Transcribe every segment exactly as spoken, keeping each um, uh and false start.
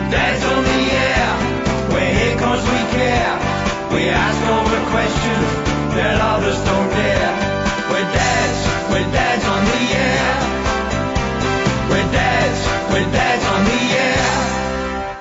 Dad's on the air, we're here 'cause we care. We ask all the questions that others don't dare. We're dads, we're dads on the air. We're dads, we're dads on the air.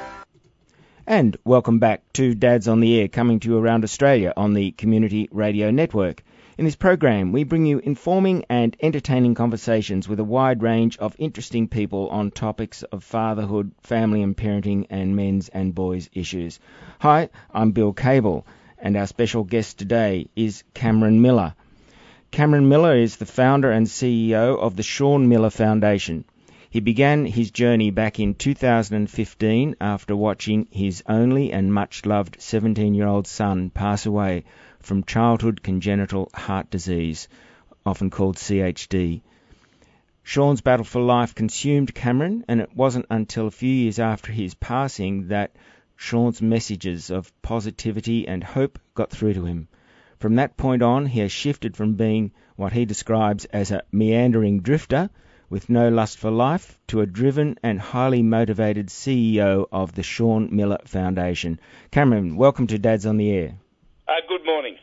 And welcome back to Dads on the Air, coming to you around Australia on the Community Radio Network. In this program, we bring you informing and entertaining conversations with a wide range of interesting people on topics of fatherhood, family and parenting, and men's and boys' issues. Hi, I'm Bill Cable, and our special guest today is Cameron Miller. Cameron Miller is the founder and C E O of the Sean Miller Foundation. He began his journey back in two thousand fifteen after watching his only and much-loved seventeen-year-old son pass away from childhood congenital heart disease, often called C H D. Sean's battle for life consumed Cameron, and it wasn't until a few years after his passing that Sean's messages of positivity and hope got through to him. From that point on, he has shifted from being what he describes as a meandering drifter with no lust for life to a driven and highly motivated C E O of the Sean Miller Foundation. Cameron, welcome to Dads on the Air. Uh, good morning.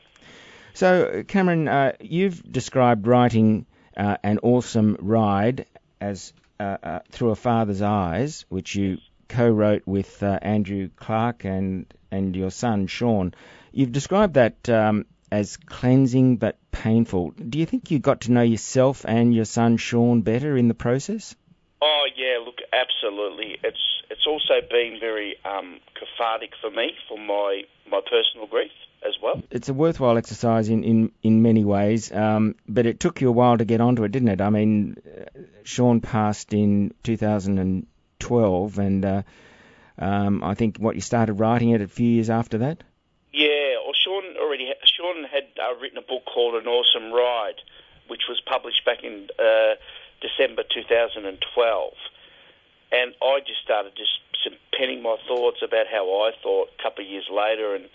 So, Cameron, uh, you've described writing uh, An Awesome Ride as uh, uh, Through a Father's Eyes, which you co-wrote with uh, Andrew Clark and, and your son, Sean. You've described that um, as cleansing but painful. Do you think you got to know yourself and your son, Sean, better in the process? Oh, yeah, look, absolutely. It's it's also been very um, cathartic for me, for my, my personal grief as well. It's a worthwhile exercise in, in, in many ways, um, but it took you a while to get onto it, didn't it? I mean, uh, Sean passed in two thousand twelve, and uh, um, I think, what, you started writing it a few years after that? Yeah, well, Sean already ha- Sean had uh, written a book called An Awesome Ride, which was published back in uh, December two thousand twelve, and I just started just penning my thoughts about how I thought a couple of years later, and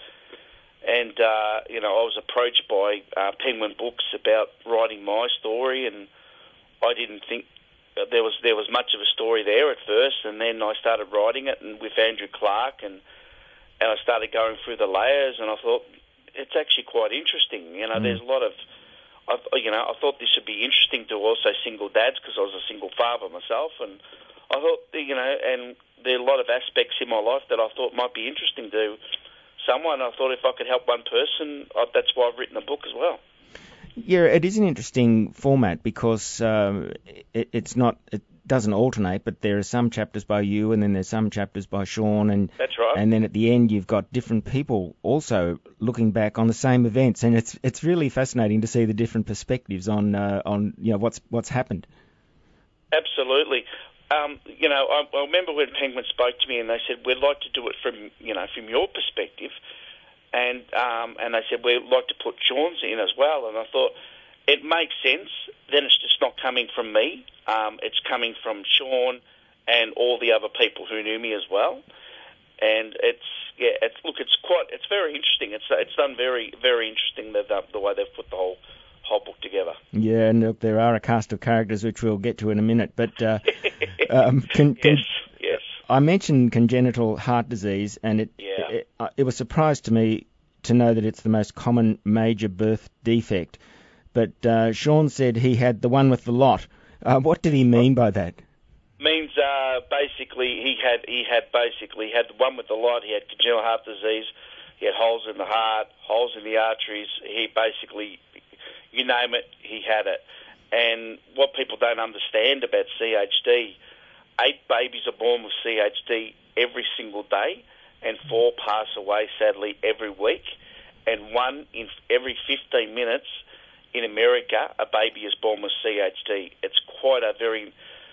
And, uh, you know, I was approached by uh, Penguin Books about writing my story, and I didn't think there was there was much of a story there at first, and then I started writing it and with Andrew Clark, and, and I started going through the layers, and I thought, it's actually quite interesting. You know, mm. there's a lot of, I, you know, I thought this would be interesting to also single dads, because I was a single father myself, and I thought, you know, and there are a lot of aspects in my life that I thought might be interesting to someone. I thought if I could help one person, I, that's why I've written a book as well. Yeah, it is an interesting format because um, it, it's not, it doesn't alternate, but there are some chapters by you and then there's some chapters by Sean, and that's right. And then at the end you've got different people also looking back on the same events, and it's it's really fascinating to see the different perspectives on uh, on you know what's what's happened. Absolutely. Um, you know, I, I remember when Penguin spoke to me and they said, we'd like to do it from, you know, from your perspective. And um, and they said, we'd like to put Sean's in as well. And I thought, it makes sense. Then it's just not coming from me. Um, it's coming from Sean and all the other people who knew me as well. And it's, yeah, it's, look, it's quite, it's very interesting. It's it's done very, very interesting the, the way they've put the whole whole book together. Yeah, and look, there are a cast of characters which we'll get to in a minute, but uh, um, can, can, yes, yes. I mentioned congenital heart disease, and it, yeah. it it was a surprise to me to know that it's the most common major birth defect. But uh, Sean said he had the one with the lot. Uh, what did he mean by that? Means uh, basically he had he had basically had the one with the lot. He had congenital heart disease. He had holes in the heart, holes in the arteries. He basically, you name it, he had it. And what people don't understand about C H D, eight babies are born with C H D every single day, and four pass away, sadly, every week. And one in every fifteen minutes in America, a baby is born with C H D. It's quite a very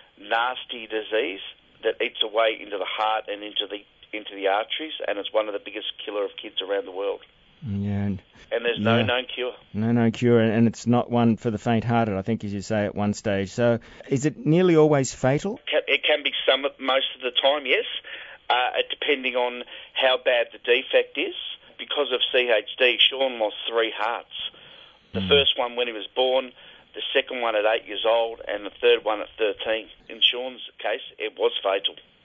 nasty disease that eats away into the heart and into the into the arteries, and it's one of the biggest killer of kids around the world. Yeah, and, and there's no yeah. known cure. No known cure, and it's not one for the faint-hearted, I think, as you say at one stage. So is it nearly always fatal? It can be some most of the time, yes, uh, depending on how bad the defect is. Because of C H D, Sean lost three hearts. The mm. first one when he was born, the second one at eight years old, and the third one at thirteen. In Sean's case, it was fatal.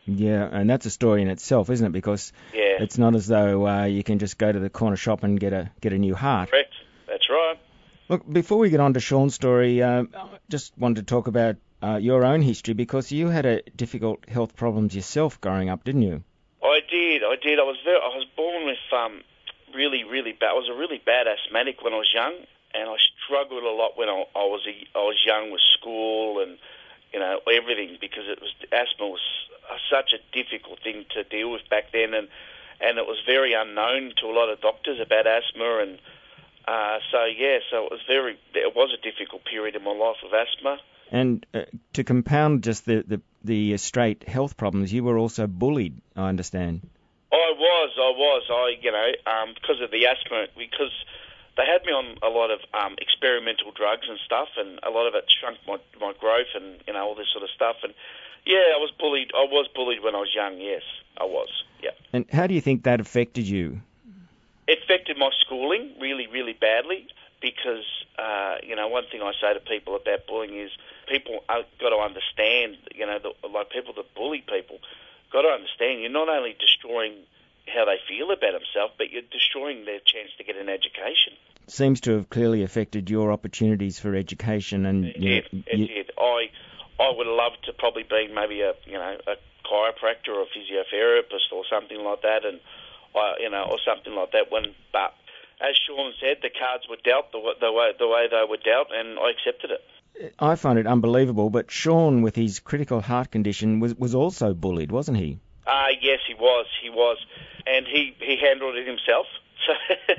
Yeah, and that's a story in itself, isn't it? Because Yeah. it's not as though uh, you can just go to the corner shop and get a get a new heart. Correct. That's right. Look, before we get on to Sean's story, uh, I just wanted to talk about uh, your own history, because you had a difficult health problems yourself growing up, didn't you? I did. I did. I was very. I was born with um, really, really bad. I was a really bad asthmatic when I was young, and I struggled a lot when I, I was a, I was young with school and you know everything, because it was asthma was such a difficult thing to deal with back then, and and it was very unknown to a lot of doctors about asthma, and uh, so yeah, so it was very. It was a difficult period in my life with asthma. And uh, to compound just the, the, the straight health problems, you were also bullied, I understand. I was, I was, I, you know, um, because of the asthma, because they had me on a lot of um, experimental drugs and stuff, and a lot of it shrunk my, my growth and, you know, all this sort of stuff. And, yeah, I was bullied. I was bullied when I was young, yes, I was, yeah. And how do you think that affected you? It affected my schooling really, really badly, because, uh, you know, one thing I say to people about bullying is people are, got to understand, you know, the, like people that bully people, got to understand you're not only destroying how they feel about themselves, but you're destroying their chance to get an education. Seems to have clearly affected your opportunities for education. And It you know, did, it you, did. I, I would have loved to probably be maybe a, you know, a chiropractor or a physiotherapist or something like that, and, I, you know, or something like that. When, but as Sean said, the cards were dealt the, the way the way they were dealt, and I accepted it. I find it unbelievable, but Sean, with his critical heart condition, was, was also bullied, wasn't he? Uh, yes, he was, he was. And he, he handled it himself, so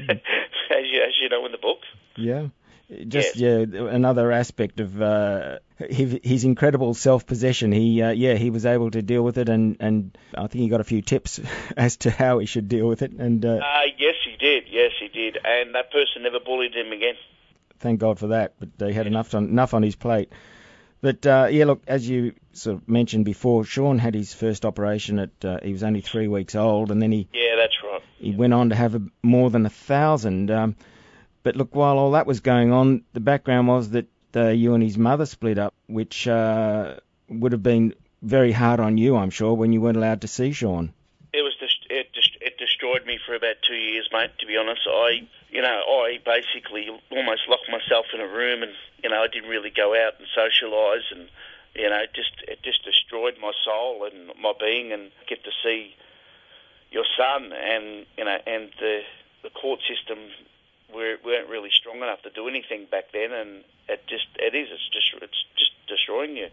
as, you, as you know in the book. Yeah. Just, yes. yeah, another aspect of uh, his, his incredible self-possession. He, uh, yeah, he was able to deal with it, and, and I think he got a few tips as to how he should deal with it. And uh, uh, yes, he did, yes, he did. And that person never bullied him again. Thank God for that, but they had enough on, enough on his plate. But, uh, yeah, look, as you sort of mentioned before, Sean had his first operation at, uh, he was only three weeks old, and then he... Yeah, that's right. He went on to have a, more than a thousand. Um, but look, while all that was going on, the background was that uh, you and his mother split up, which uh, would have been very hard on you, I'm sure, when you weren't allowed to see Sean. It was just, it just, it destroyed me for about two years, mate, to be honest. I, you know, I basically almost locked myself in a room, and, you know, I didn't really go out and socialise, and, you know, it just, it just destroyed my soul and my being, and get to see your son, and, you know, and the, the court system we weren't really strong enough to do anything back then, and it just, it is, it's just, it's just destroying you.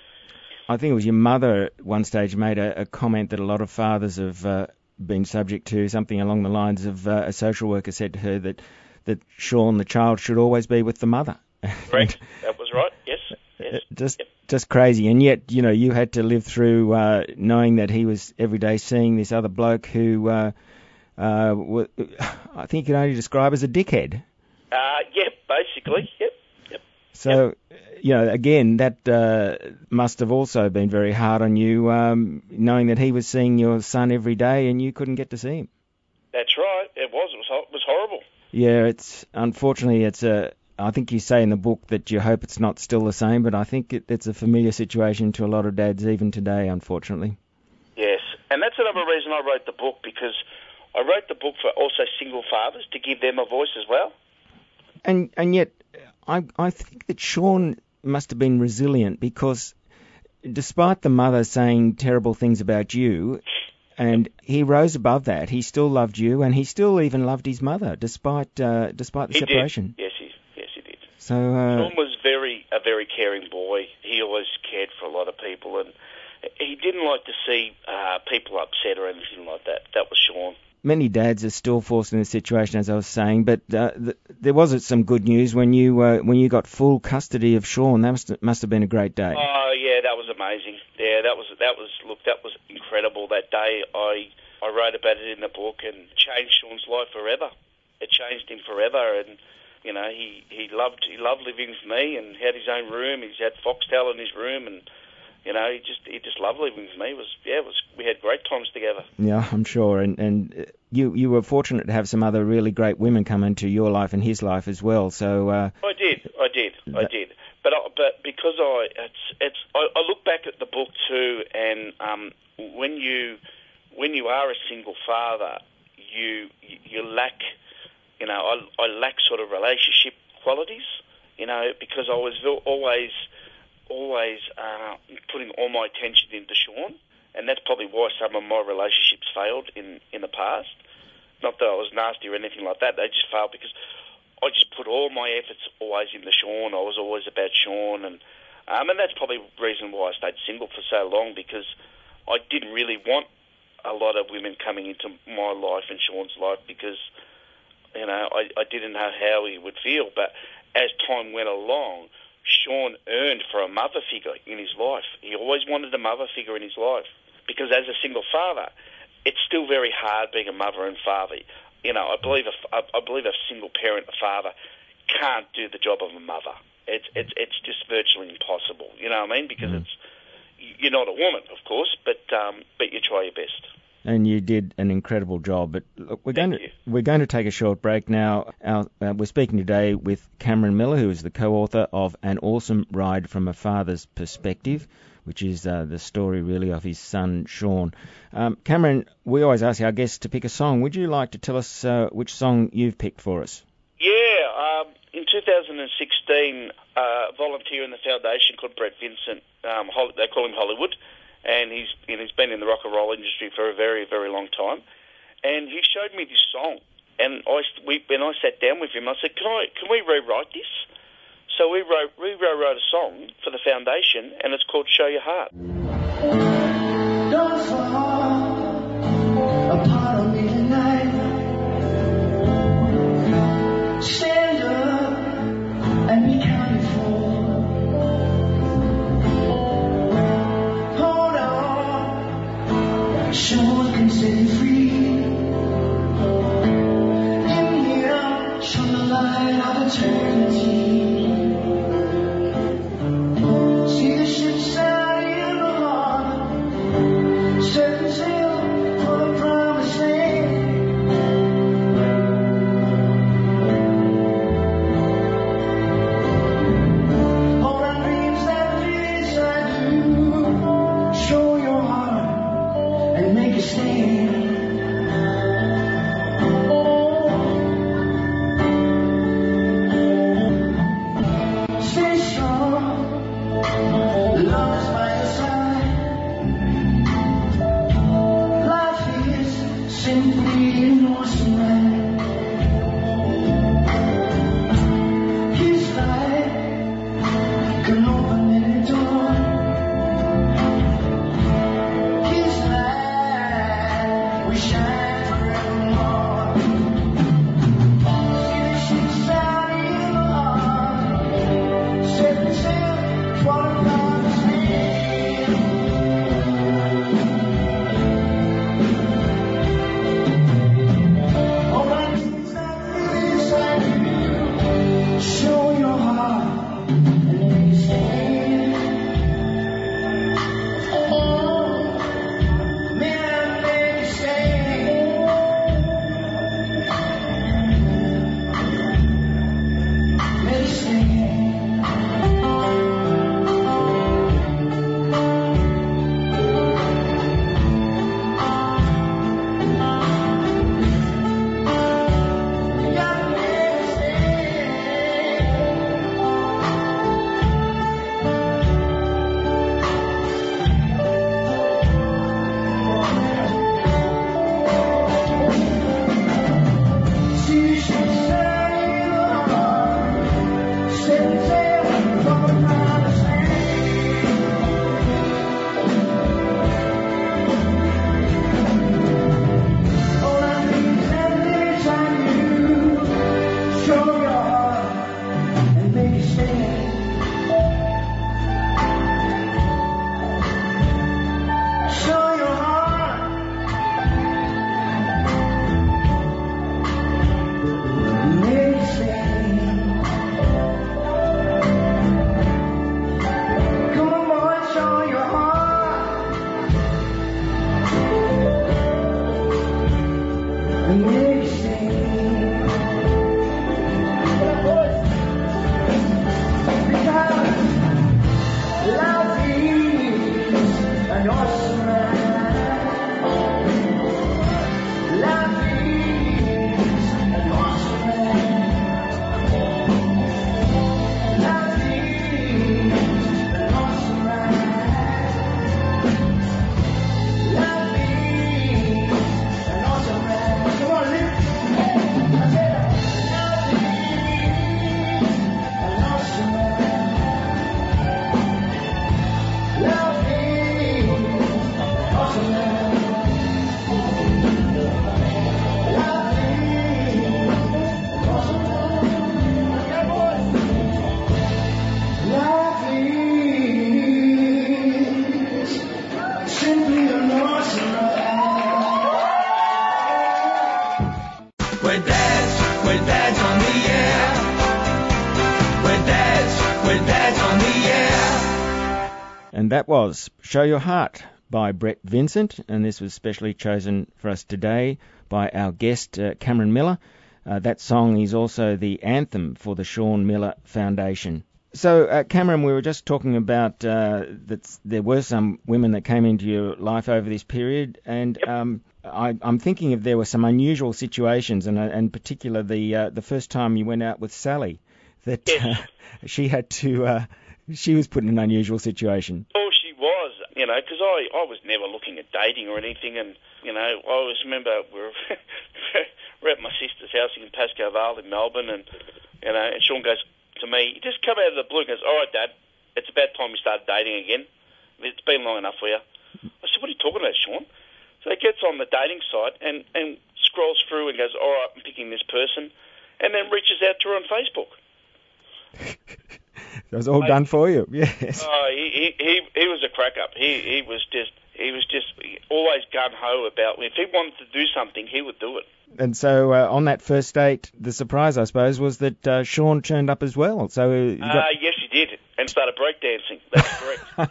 I think it was your mother at one stage made a, a comment that a lot of fathers have uh, been subject to, something along the lines of uh, a social worker said to her that, that Sean, the child, should always be with the mother. Correct. That was right, yes. yes. Just yep. just crazy. And yet, you know, you had to live through uh, knowing that he was every day seeing this other bloke who uh, uh, w- I think you could only describe as a dickhead. Uh, yep, basically, yep. yep. So... Yep. You know, again, that uh, must have also been very hard on you, um, knowing that he was seeing your son every day and you couldn't get to see him. That's right. It was. It was, it was horrible. Yeah, it's unfortunately, it's a. I think you say in the book that you hope it's not still the same, but I think it, it's a familiar situation to a lot of dads even today, unfortunately. Yes, and that's another reason I wrote the book, because I wrote the book for also single fathers, to give them a voice as well. And and yet, I I think that Sean must have been resilient, because despite the mother saying terrible things about you, and he rose above that, he still loved you, and he still even loved his mother, despite uh, despite the he separation. Did. Yes, he yes he did. So uh, Sean was very a very caring boy. He always cared for a lot of people, and he didn't like to see uh, people upset or anything like that. That was Sean. Many dads are still forced in this situation, as I was saying, but uh, th- there was some good news when you uh, when you got full custody of Sean. That must must have been a great day. Oh yeah, that was amazing. Yeah, that was that was look, that was incredible. That day, I I wrote about it in the book, and changed Sean's life forever. It changed him forever, and you know he, he loved he loved living with me, and had his own room. He's had foxtail in his room, and you know, he just he just loved living with me. It was yeah, it was we had great times together. Yeah, I'm sure. And and you you were fortunate to have some other really great women come into your life and his life as well. So uh, I did, I did, I did. But I, but because I it's it's I, I look back at the book too, and um, when you when you are a single father, you you lack, you know, I, I lack sort of relationship qualities, you know, because I was always always uh, putting all my attention into Sean, and that's probably why some of my relationships failed in in the past. Not that I was nasty or anything like that; they just failed because I just put all my efforts always into Sean. I was always about Sean, and um, and that's probably the reason why I stayed single for so long, because I didn't really want a lot of women coming into my life and Sean's life, because, you know, I, I didn't know how he would feel. But as time went along, Sean earned for a mother figure in his life. He always wanted a mother figure in his life, because as a single father, it's still very hard being a mother and father. You know, I believe a, I believe a single parent, a father, can't do the job of a mother. It's it's it's just virtually impossible. You know what I mean? Because mm. it's you're not a woman, of course, but um, but you try your best. And you did an incredible job. But look, we're Thank going you. to we're going to take a short break now. Our, uh, we're speaking today with Cameron Miller, who is the co-author of An Awesome Ride from a Father's Perspective, which is uh, the story really of his son Sean. Um, Cameron, we always ask our guests to pick a song. Would you like to tell us uh, which song you've picked for us? Yeah, um, in two thousand sixteen, uh, a volunteer in the foundation called Brett Vincent, um, Hol- they call him Hollywood, and he's and he's been in the rock and roll industry for a very, very long time. And he showed me this song, and I we when I sat down with him, I said, "Can I can we rewrite this?" So we wrote we rewrote a song for the foundation, and it's called "Show Your Heart." Don't fall apart on me tonight. Stand up and be counted for. Hold on, Sean can set you free. In here, shone the light of eternity. See the ship sail in the harbor, setting sail for the promised land. All our dreams that live inside you, show your heart and make a stand. Stay strong. Love is by your side. Life is simply an awesome ride. His light can open any door. His light will shine forevermore. See the ships out in the harbor, setting sail for the promised land. All I need is that inside you. Show your heart and make a stand. Oh, man, make a stand. Make a stand. You gotta make a stand. See the ships sail in the harbor, setting sail for the promised land. All I need is that inside you. Show your heart and make a stand. Show your heart and make a stand. Come on, boy, show your heart and make a stand. Because We're dads, we're dads on the air. We're dads, we're dads on the air. And that was Show Your Heart by Brett Vincent, and this was specially chosen for us today by our guest, uh, Cameron Miller. Uh, that song is also the anthem for the Sean Miller Foundation. So, uh, Cameron, we were just talking about uh, that there were some women that came into your life over this period, and Yep. um, I, I'm thinking if there were some unusual situations, and uh, in particular the uh, the first time you went out with Sally, that Yes. uh, she had to, uh, she was put in an unusual situation. Oh, she was, you know, because I, I was never looking at dating or anything, and, you know, I always remember we were, we're at my sister's house in Pascoe Vale in Melbourne, and, you know, and Sean goes to me, he just come out of the blue and goes, all right, Dad, it's about time we start dating again. It's been long enough for you. I said, what are you talking about, Sean? So he gets on the dating site and, and scrolls through and goes, all right, I'm picking this person, and then reaches out to her on Facebook. It was all I- done for you, yes. Oh, he, he, he, he was a crack up. He, he was just, he was just always gung-ho about, if he wanted to do something, he would do it. And so uh, on that first date, the surprise, I suppose, was that uh, Sean turned up as well. So uh, you Uh, got... yes, he did, and started breakdancing. That's correct.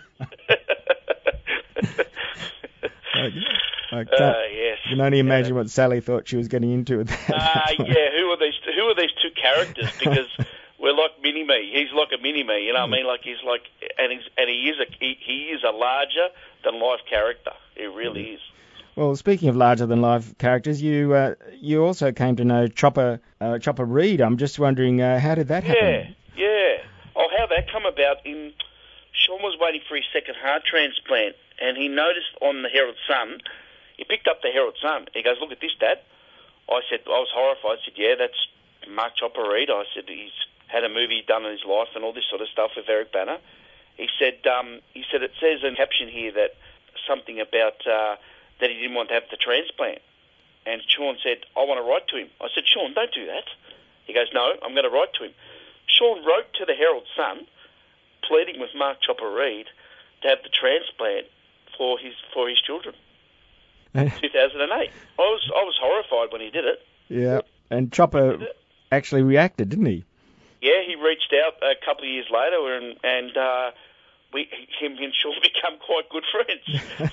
I can't, Uh, yes. I can only imagine what Sally thought she was getting into at that Uh, point. yeah, who are these? Who are these two characters? Because we're like mini me. He's like a mini me. You know what I mean? Like he's like, and he's and he is a he, he is a larger than life character. He really is. Well, speaking of larger-than-life characters, you uh, you also came to know Chopper uh, Chopper Reed. I'm just wondering, uh, how did that Yeah, happen? yeah. Oh, how that come about? In Sean was waiting for his second heart transplant, and he noticed on the Herald Sun. He picked up the Herald Sun. He goes, "Look at this, Dad." I said, I was horrified. I said, "Yeah, that's Mark Chopper Reed." I said, "He's had a movie done in his life and all this sort of stuff with Eric Banner." He said, um, "He said it says in caption here that something about uh, that he didn't want to have the transplant." And Sean said, "I want to write to him." I said, "Sean, don't do that." He goes, "No, I'm going to write to him." Sean wrote to the Herald Sun, pleading with Mark Chopper Reed to have the transplant for his for his children. two thousand eight. I was I was horrified when he did it. Yeah, and Chopper actually reacted, didn't he? Yeah, he reached out a couple of years later, and and uh, we him and Sean become quite good friends.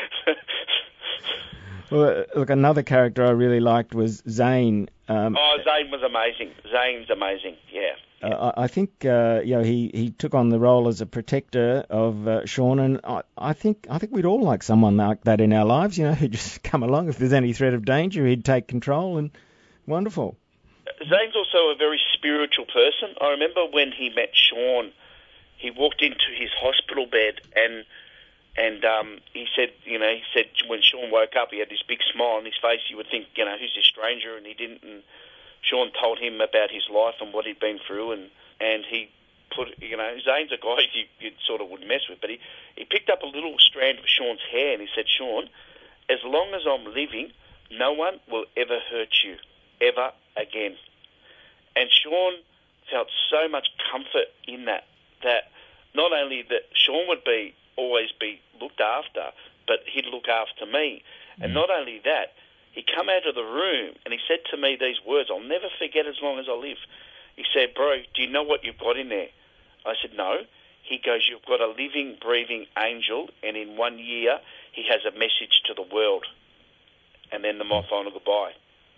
Well, uh, look, another character I really liked was Zane. Um, Oh, Zane was amazing. Zane's amazing. Yeah. Uh, I I think uh, you know he, he took on the role as a protector of uh, Sean, and I, I think I think we'd all like someone like that in our lives. You know, who just come along if there's any threat of danger, he'd take control, and wonderful. Zane's also a very spiritual person. I remember when he met Sean, he walked into his hospital bed and and um, he said, you know, he said when Sean woke up, he had this big smile on his face. You would think, you know, who's this stranger? And he didn't. And Sean told him about his life and what he'd been through, and, and he put, you know, Zane's a guy you, you sort of would mess with, but he, he picked up a little strand of Sean's hair and he said, "Sean, as long as I'm living, no one will ever hurt you, ever again." And Sean felt so much comfort in that, that not only that Sean would be always be looked after, but he'd look after me. Mm. And not only that, he come out of the room and he said to me these words I'll never forget as long as I live. He said, "Bro, do you know what you've got in there?" I said, "No." He goes, "You've got a living, breathing angel, and in one year he has a message to the world." And then the my final goodbye.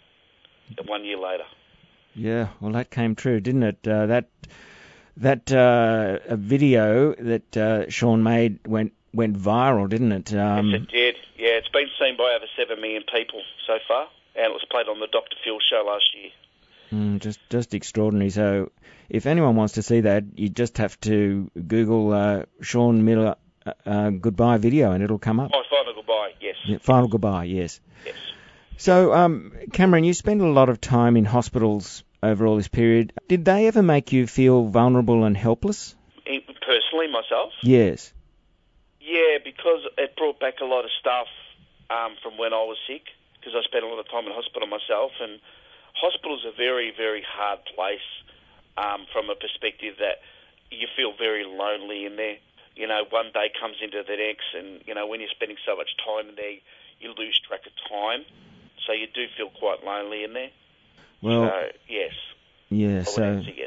One year later. Yeah, well, that came true, didn't it? Uh, that that uh, a video that uh, Sean made went went viral, didn't it? Um, yes, it did. Yeah, it's been seen by over seven million people so far, and it was played on the Doctor Phil show last year. Mm, just just extraordinary. So if anyone wants to see that, you just have to Google uh, Sean Miller uh, uh, goodbye video, and it'll come up. My final goodbye, yes. Yeah, final goodbye, yes. Yes. So, um, Cameron, you spend a lot of time in hospitals over all this period. Did they ever make you feel vulnerable and helpless? Personally, myself? Yes. Yeah, because it brought back a lot of stuff um, from when I was sick, because I spent a lot of time in hospital myself, and hospital's a very, very hard place um, from a perspective that you feel very lonely in there. you know, one day comes into the next, and, you know, when you're spending so much time in there, you lose track of time. So you do feel quite lonely in there. Well, so, yes. Yeah, I would so... answer yes.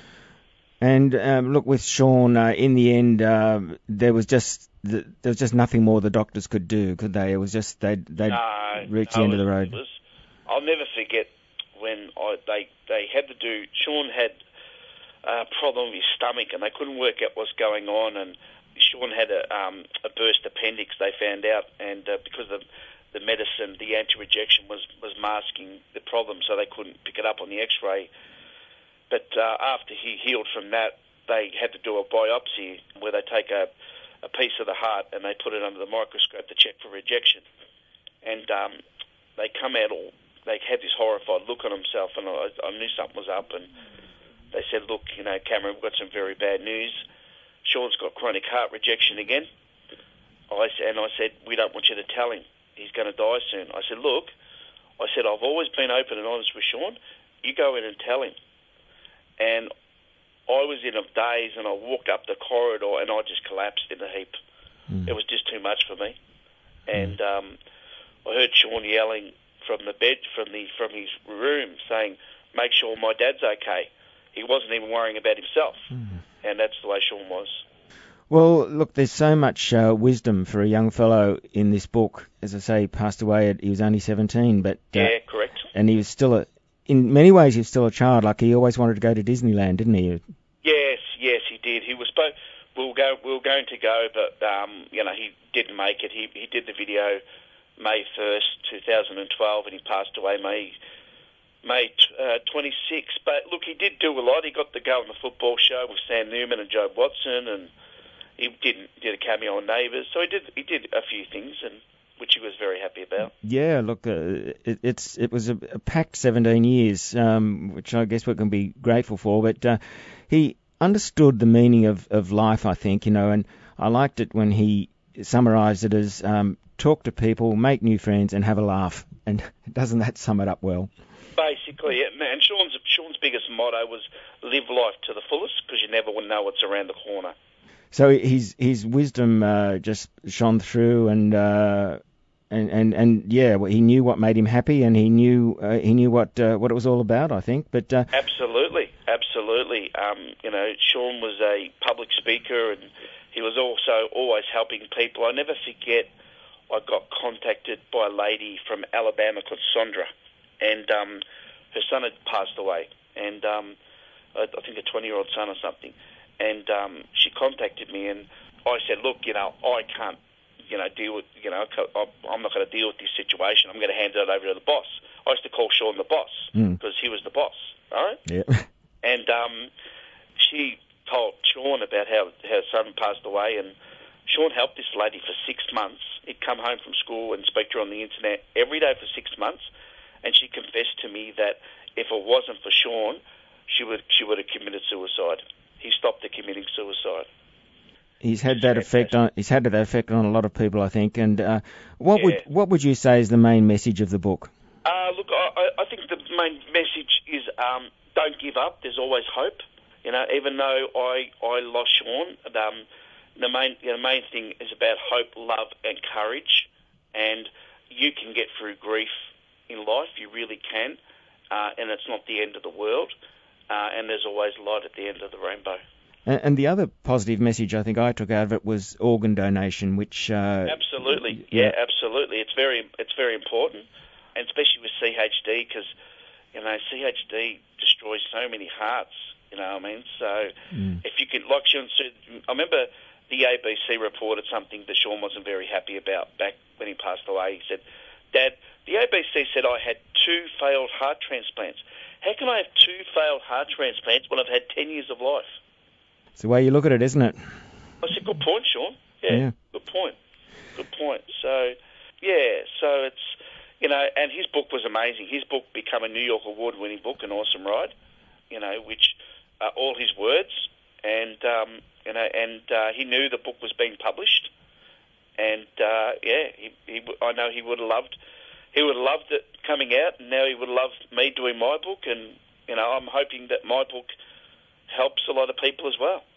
And um, look, with Sean, uh, in the end, uh, there was just the, there was just nothing more the doctors could do, could they? It was just they'd they'd no, reached no, the end it of the was, road. It was, I'll never forget when I, they they had to do. Sean had a problem with his stomach, and they couldn't work out what's going on. And Sean had a um, a burst appendix. They found out, and uh, because of the medicine, the anti-rejection was was masking the problem, so they couldn't pick it up on the X-ray. But uh, after he healed from that, they had to do a biopsy where they take a, a piece of the heart and they put it under the microscope to check for rejection. And um, they come out all, they had this horrified look on himself, and I, I knew something was up. And they said, look, you know, Cameron, we've got some very bad news. Sean's got chronic heart rejection again. I, and I said, we don't want you to tell him. He's going to die soon. I said, look, I said, I've always been open and honest with Sean. You go in and tell him. And I was in a daze, and I walked up the corridor, and I just collapsed in a heap. Mm. It was just too much for me. And um, I heard Sean yelling from the bed, from the from his room, saying, "Make sure my dad's okay." He wasn't even worrying about himself, mm. and that's the way Sean was. Well, look, there's so much uh, wisdom for a young fellow in this book. As I say, he passed away at he was only seventeen, but uh, yeah, correct. And he was still a. In many ways, he was still a child. Like, he always wanted to go to Disneyland, didn't he? Yes, yes, he did. He was supposed. We were go. We were going to go, but um, you know, he didn't make it. He he did the video May first, two thousand twelve, and he passed away May May uh, twenty-sixth. But look, he did do a lot. He got to go on the football show with Sam Newman and Joe Watson, and he did did a cameo on Neighbours. So he did he did a few things, and which he was very happy about. Yeah, look, uh, it, it's it was a, a packed seventeen years, um, which I guess we can be grateful for. But uh, he understood the meaning of, of life, I think, you know, and I liked it when he summarised it as um, talk to people, make new friends, and have a laugh. And doesn't that sum it up well? Basically, yeah, man. Sean's Sean's biggest motto was live life to the fullest, because you never know what's around the corner. So his his wisdom uh, just shone through, and uh, and and and yeah, he knew what made him happy, and he knew uh, he knew what uh, what it was all about, I think. But uh, absolutely, absolutely. Um, you know, Sean was a public speaker, and he was also always helping people. I never forget, I got contacted by a lady from Alabama called Sondra, and um, her son had passed away, and um, I, I think a twenty-year-old son or something. And um, she contacted me, and I said, look, you know, I can't, you know, deal with, you know, I'm not going to deal with this situation. I'm going to hand it over to the boss. I used to call Sean the boss, because mm. he was the boss, all right? Yeah. And um, she told Sean about how her son passed away, and Sean helped this lady for six months. He'd come home from school and speak to her on the internet every day for six months, and she confessed to me that if it wasn't for Sean, she would she would have committed suicide. He stopped her committing suicide. He's had that effect on. He's had that effect on a lot of people, I think. And uh, what yeah. would what would you say is the main message of the book? Uh, look, I, I think the main message is um, don't give up. There's always hope. You know, even though I, I lost Sean, um, the main you know, main thing is about hope, love, and courage. And you can get through grief in life. You really can, uh, and it's not the end of the world. Uh, and there's always light at the end of the rainbow. And, and the other positive message I think I took out of it was organ donation, which uh, absolutely, yeah, yeah, absolutely. It's very, it's very important, and especially with C H D, because you know C H D destroys so many hearts. You know what I mean? So mm. if you could, like Sean said, I remember the A B C reported something that Sean wasn't very happy about back when he passed away. He said, "Dad, the A B C said I had two failed heart transplants. How can I have two failed heart transplants when I've had ten years of life?" It's the way you look at it, isn't it? I said, good point, Sean. Yeah, yeah. good point. Good point. So, yeah, so it's, you know, and his book was amazing. His book became a New York award-winning book, An Awesome Ride, you know, which are all his words. And, um, you know, and uh, he knew the book was being published. And, uh, yeah, he, he, I know he would have loved He would have loved it coming out, and now he would love me doing my book, and, you know, I'm hoping that my book helps a lot of people as well.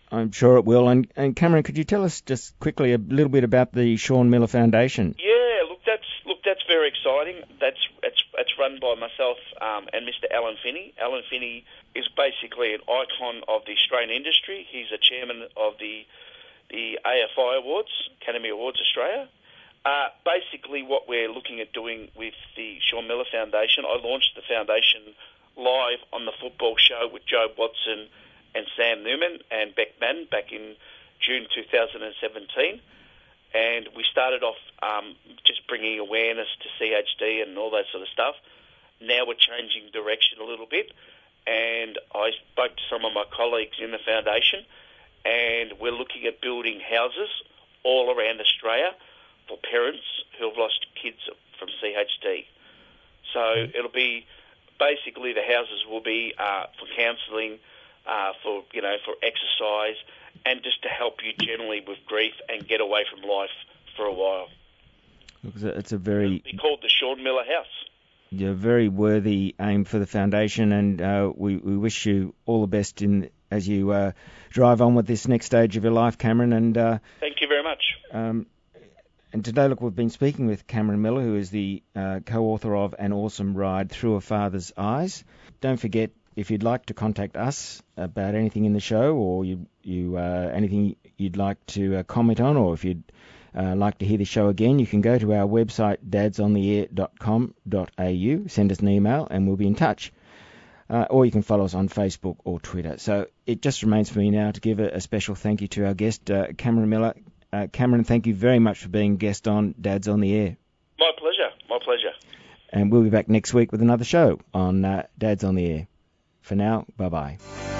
I'm sure it will. And, and Cameron, could you tell us just quickly a little bit about the Sean Miller Foundation? Yeah, look, that's look, that's very exciting. That's it's it's run by myself um, and Mister Alan Finney. Alan Finney is basically an icon of the Australian industry. He's the chairman of the the A F I Awards, Academy Awards Australia. Uh, basically, what we're looking at doing with the Sean Miller Foundation, I launched the foundation live on the football show with Joe Watson and Sam Newman and Beck Madden back in June two thousand seventeen. And we started off um, just bringing awareness to C H D and all that sort of stuff. Now we're changing direction a little bit, and I spoke to some of my colleagues in the foundation, and we're looking at building houses all around Australia for parents who have lost kids from C H D. So it'll be basically the houses will be uh, for counselling, uh, for you know for exercise, and just to help you generally with grief and get away from life for a while. It's a very It'll be called the Sean Miller House. Yeah, very worthy aim for the foundation, and uh, we, we wish you all the best in as you uh, drive on with this next stage of your life, Cameron. And uh, thank you very much. Um, and today, look, we've been speaking with Cameron Miller, who is the uh, co-author of An Awesome Ride Through a Father's Eyes. Don't forget, if you'd like to contact us about anything in the show, or you you uh, anything you'd like to uh, comment on, or if you'd Uh, like to hear the show again, you can go to our website, dads on the air dot com dot a u, send us an email, and we'll be in touch. Uh, or you can follow us on Facebook or Twitter. So it just remains for me now to give a, a special thank you to our guest, uh, Cameron Miller. Uh, Cameron, thank you very much for being guest on Dads on the Air. My pleasure, my pleasure. And we'll be back next week with another show on uh, Dads on the Air. For now, bye-bye.